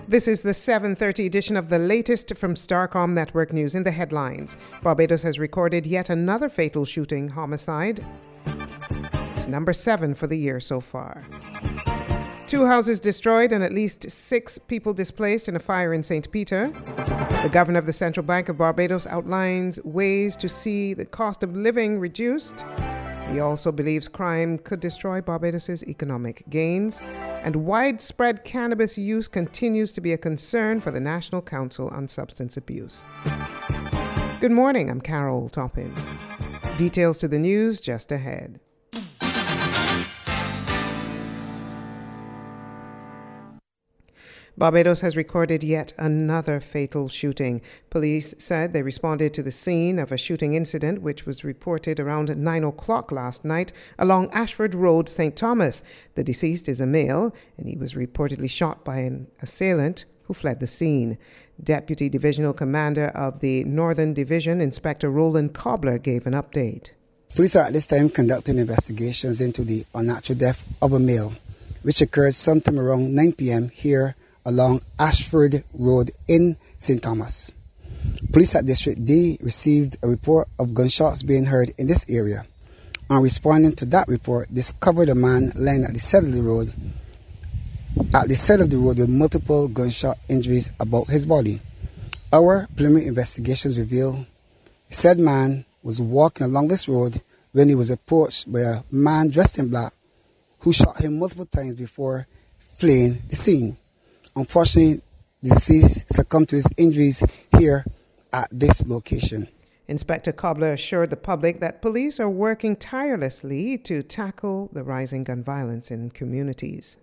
This is the 7:30 edition of the latest from Starcom Network News. In the headlines, Barbados has recorded yet another fatal shooting homicide. It's number 7 for the year so far. 2 houses destroyed and at least 6 people displaced in a fire in St. Peter. The governor of the Central Bank of Barbados outlines ways to see the cost of living reduced. He also believes crime could destroy Barbados' economic gains. And widespread cannabis use continues to be a concern for the National Council on Substance Abuse. Good morning, I'm Carol Toppin. Details to the news just ahead. Barbados has recorded yet another fatal shooting. Police said they responded to the scene of a shooting incident which was reported around 9 o'clock last night along Ashford Road, St. Thomas. The deceased is a male and he was reportedly shot by an assailant who fled the scene. Deputy Divisional Commander of the Northern Division, Inspector Roland Cobbler, gave an update. Police are at this time conducting investigations into the unnatural death of a male, which occurred sometime around 9 p.m. here along Ashford Road in St. Thomas. Police at District D received a report of gunshots being heard in this area. On responding to that report, discovered a man lying at the side of the road with multiple gunshot injuries about his body. Our preliminary investigations reveal the said man was walking along this road when he was approached by a man dressed in black who shot him multiple times before fleeing the scene. Unfortunately, the deceased succumbed to his injuries here at this location. Inspector Cobbler assured the public that police are working tirelessly to tackle the rising gun violence in communities.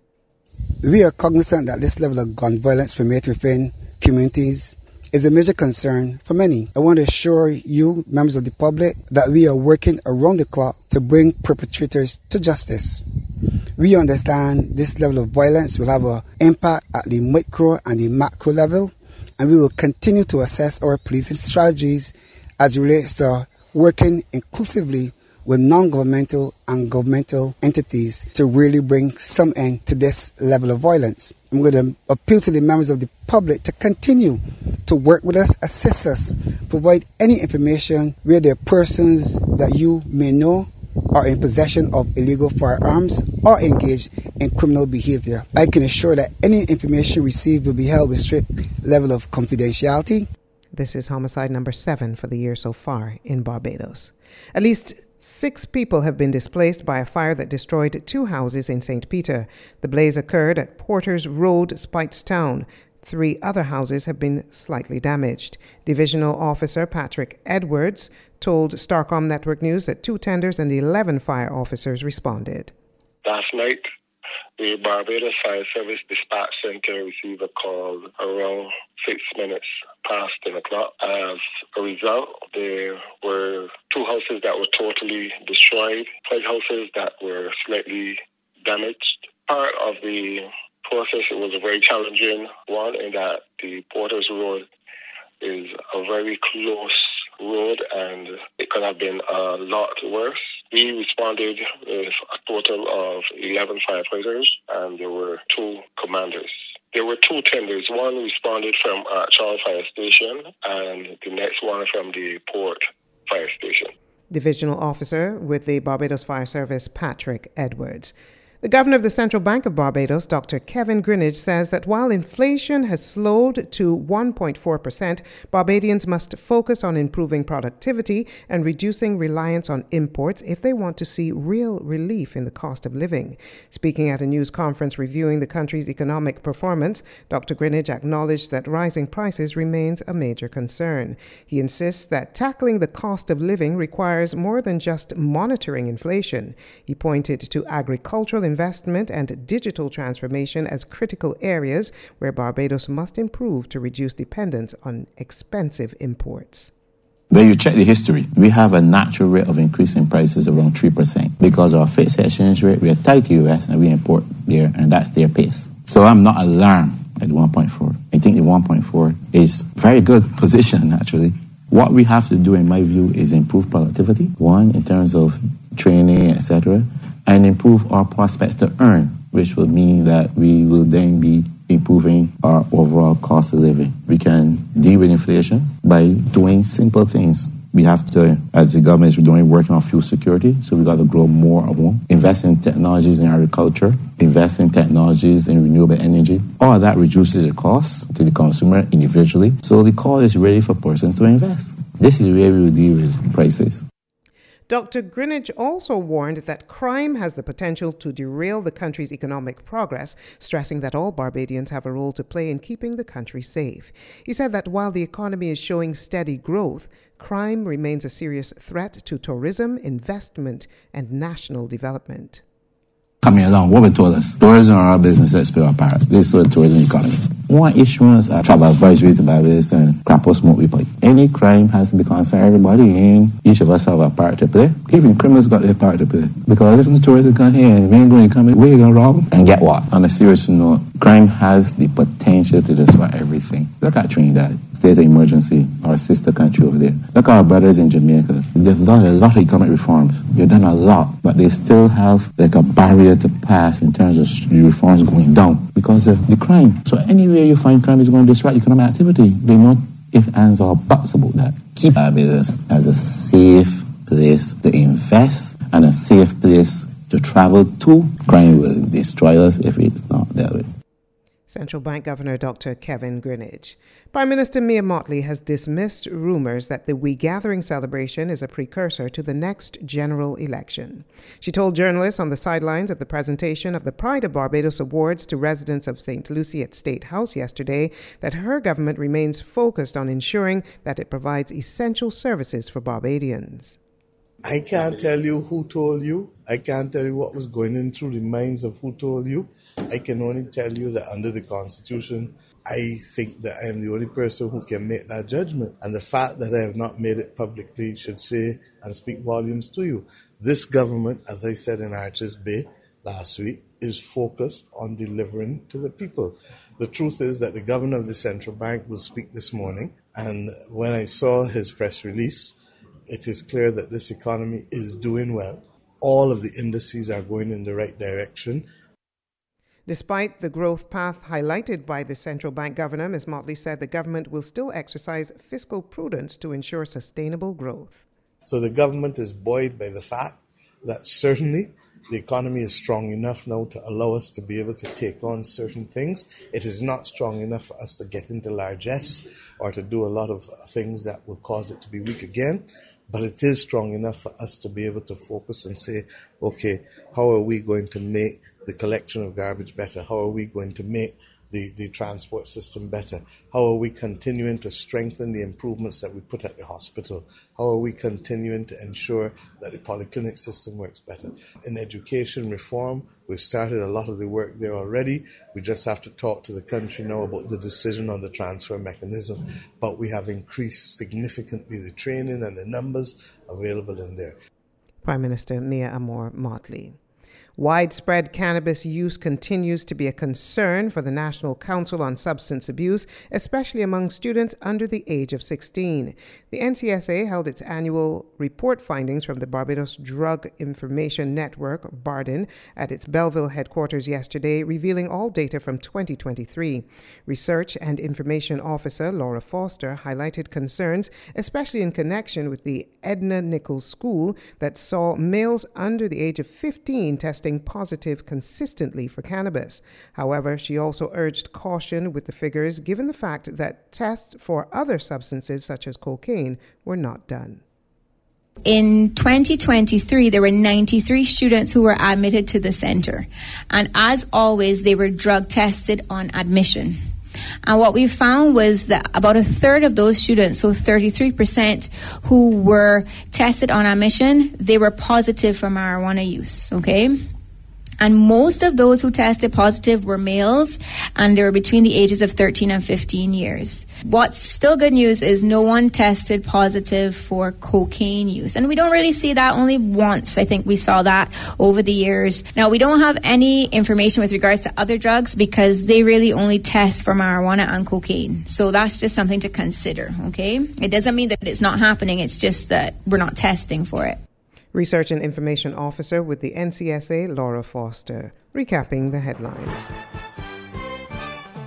We are cognizant that this level of gun violence permeated within communities is a major concern for many. I want to assure you, members of the public, that we are working around the clock to bring perpetrators to justice. We understand this level of violence will have an impact at the micro and the macro level, and we will continue to assess our policing strategies as it relates to working inclusively with non-governmental and governmental entities to really bring some end to this level of violence. I'm going to appeal to the members of the public to continue to work with us, assist us, provide any information where there are persons that you may know are in possession of illegal firearms or engaged in criminal behavior. I can assure that any information received will be held with strict level of confidentiality. This is homicide number 7 for the year so far in Barbados. At least 6 people have been displaced by a fire that destroyed 2 houses in St. Peter. The blaze occurred at Porters Road, Speightstown. 3 other houses have been slightly damaged. Divisional Officer Patrick Edwards told Starcom Network News that 2 tenders and 11 fire officers responded. Last night, the Barbados Fire Service Dispatch Center received a call around 6 minutes past 10 o'clock. As a result, there were 2 houses that were totally destroyed, 5 houses that were slightly damaged. Part of the process, it was a very challenging one in that the Porters Road is a very close road and it could have been a lot worse. We responded with a total of 11 firefighters and there were 2 commanders. There were 2 tenders. One responded from Charles Fire Station and the next one from the Port Fire Station. Divisional Officer with the Barbados Fire Service, Patrick Edwards. The governor of the Central Bank of Barbados, Dr. Kevin Greenidge, says that while inflation has slowed to 1.4%, Barbadians must focus on improving productivity and reducing reliance on imports if they want to see real relief in the cost of living. Speaking at a news conference reviewing the country's economic performance, Dr. Greenidge acknowledged that rising prices remains a major concern. He insists that tackling the cost of living requires more than just monitoring inflation. He pointed to agricultural investment and digital transformation as critical areas where Barbados must improve to reduce dependence on expensive imports. When you check the history, we have a natural rate of increase in prices around 3% because our fixed exchange rate, we are tied to US and we import there, and that's their pace. So I'm not alarmed at 1.4. I think the 1.4 is very good position, actually. What we have to do, in my view, is improve productivity, one, in terms of training, etc., and improve our prospects to earn, which will mean that we will then be improving our overall cost of living. We can deal with inflation by doing simple things. We have to, as the government is doing, working on fuel security, so we got to grow more of them. Invest in technologies in agriculture, invest in technologies in renewable energy. All of that reduces the cost to the consumer individually, so the call is ready for persons to invest. This is where we will deal with prices. Dr. Greenidge also warned that crime has the potential to derail the country's economic progress, stressing that all Barbadians have a role to play in keeping the country safe. He said that while the economy is showing steady growth, crime remains a serious threat to tourism, investment, and national development. Coming along, what we told us, tourism are our business, let's play our part. This is the tourism economy. One issuance of travel advisory to Barbados and crap or smoke we play. Any crime has to be concerned everybody, and each of us have a part to play. Even criminals got their part to play. Because if the tourists come here and we ain't going to come in, we're going to rob them. And get what? On a serious note, crime has the potential to destroy everything. Look at Trinidad. State of emergency, our sister country over there. Look at our brothers in Jamaica. They've done a lot of economic reforms. They've done a lot, but they still have like a barrier to pass in terms of the reforms going down because of the crime. So anywhere you find crime is going to disrupt economic activity. They know if ands or buts about that. Keep Barbados as a safe place to invest and a safe place to travel to. Crime will destroy us if it's not that way. Central Bank Governor Dr. Kevin Greenidge. Prime Minister Mia Mottley has dismissed rumors that the We Gathering celebration is a precursor to the next general election. She told journalists on the sidelines of the presentation of the Pride of Barbados Awards to residents of St. Lucie at State House yesterday that her government remains focused on ensuring that it provides essential services for Barbadians. I can't tell you who told you. I can't tell you what was going in through the minds of who told you. I can only tell you that under the Constitution, I think that I am the only person who can make that judgment. And the fact that I have not made it publicly should say and speak volumes to you. This government, as I said in Arches Bay last week, is focused on delivering to the people. The truth is that the governor of the central bank will speak this morning. And when I saw his press release, it is clear that this economy is doing well. All of the indices are going in the right direction. Despite the growth path highlighted by the central bank governor, Ms. Mottley said the government will still exercise fiscal prudence to ensure sustainable growth. So the government is buoyed by the fact that certainly the economy is strong enough now to allow us to be able to take on certain things. It is not strong enough for us to get into largesse or to do a lot of things that will cause it to be weak again. But it is strong enough for us to be able to focus and say, okay, how are we going to make the collection of garbage better? How are we going to make the transport system better? How are we continuing to strengthen the improvements that we put at the hospital? How are we continuing to ensure that the polyclinic system works better? In education reform, we've started a lot of the work there already. We just have to talk to the country now about the decision on the transfer mechanism. But we have increased significantly the training and the numbers available in there. Prime Minister Mia Amor Mottley. Widespread cannabis use continues to be a concern for the National Council on Substance Abuse, especially among students under the age of 16. The NCSA held its annual report findings from the Barbados Drug Information Network, BARDIN, at its Belleville headquarters yesterday, revealing all data from 2023. Research and Information Officer Laura Foster highlighted concerns, especially in connection with the Edna Nichols School that saw males under the age of 15 testing positive consistently for cannabis. However, she also urged caution with the figures given the fact that tests for other substances such as cocaine were not done. In 2023, there were 93 students who were admitted to the center. And as always, they were drug tested on admission. And what we found was that about a third of those students, so 33%, who were tested on admission, they were positive for marijuana use, okay? And most of those who tested positive were males, and they were between the ages of 13 and 15 years. What's still good news is no one tested positive for cocaine use. And we don't really see that, only once. I think we saw that over the years. Now, we don't have any information with regards to other drugs because they really only test for marijuana and cocaine. So that's just something to consider, okay? It doesn't mean that it's not happening. It's just that we're not testing for it. Research and Information Officer with the NCSA, Laura Foster, recapping the headlines.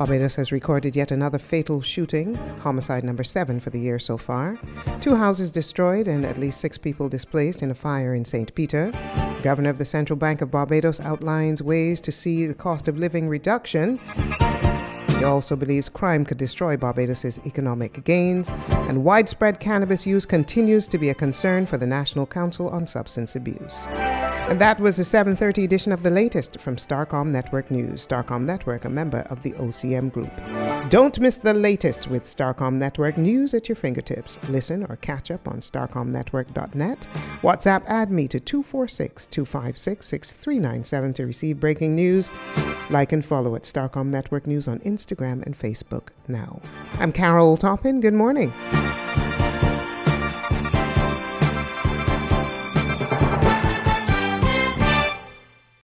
Barbados has recorded yet another fatal shooting, homicide number 7 for the year so far. 2 houses destroyed and at least 6 people displaced in a fire in St. Peter. Governor of the Central Bank of Barbados outlines ways to see the cost of living reduction. He also believes crime could destroy Barbados' economic gains, and widespread cannabis use continues to be a concern for the National Council on Substance Abuse. And that was the 7:30 edition of the latest from Starcom Network News. Starcom Network, a member of the OCM Group. Don't miss the latest with Starcom Network News at your fingertips. Listen or catch up on starcomnetwork.net. WhatsApp add me to 246-256-6397 to receive breaking news. Like and follow at Starcom Network News on Instagram and Facebook now. I'm Carol Toppin. Good morning.